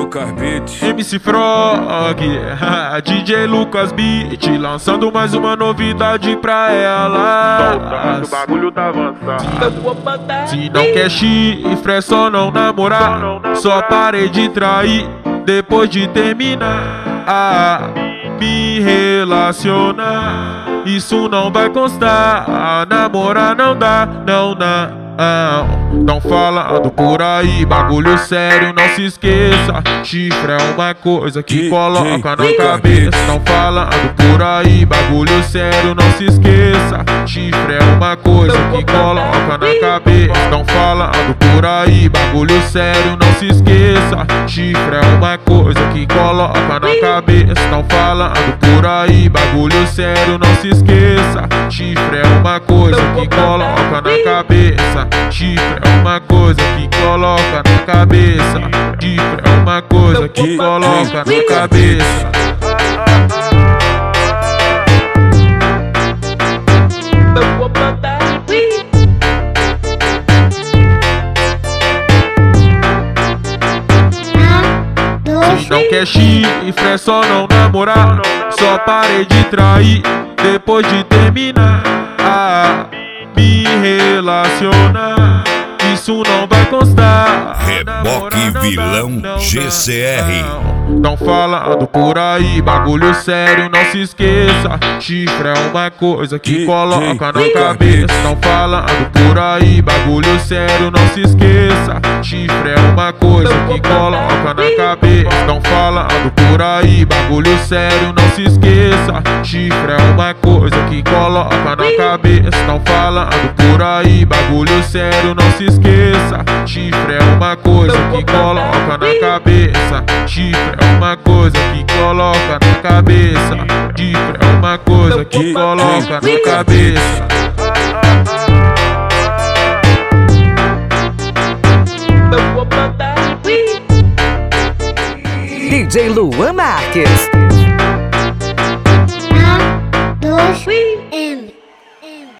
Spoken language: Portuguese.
Lucas Beats, MC Frog, DJ Lucas Beat, lançando mais uma novidade pra ela. O bagulho tá avançado. Se não quer chifre, é só não namorar. Só parei de trair depois de terminar. Me relacionar, isso não vai constar. Namorar não dá, não dá. Tão falando por aí, bagulho sério, não se esqueça. Chifre é uma coisa que coloca na cabeça. Tão falando por aí, bagulho sério, não se esqueça. Chifre é uma coisa que coloca na cabeça. Tão falando por aí, bagulho sério, não se esqueça. Chifre é uma coisa que coloca na cabeça. Tão falando por aí, bagulho sério, não se esqueça. Chifre é uma coisa que coloca na cabeça. Chifre é uma coisa que coloca na cabeça. Chifre é uma coisa que coloca na cabeça. Se não quer chifre, é só não namorar. Só parei de trair depois de terminar. Me relacionar, isso não vai constar. Reboque Vilão GCR. Tão falando por aí, bagulho sério, não se esqueça. Chifre é uma coisa que coloca na cabeça. Tão falando por aí, bagulho sério, não se esqueça. Chifre é uma coisa que coloca na cabeça. Tão falando por aí, bagulho sério, não se esqueça. Chifre é uma coisa que coloca na cabeça. Tão falando por aí, bagulho sério, não se esqueça. Chifre é uma coisa que coloca na cabeça. Chifre é uma coisa que coloca na cabeça. Chifre é uma coisa que coloca na cabeça. DJ Luan Marques.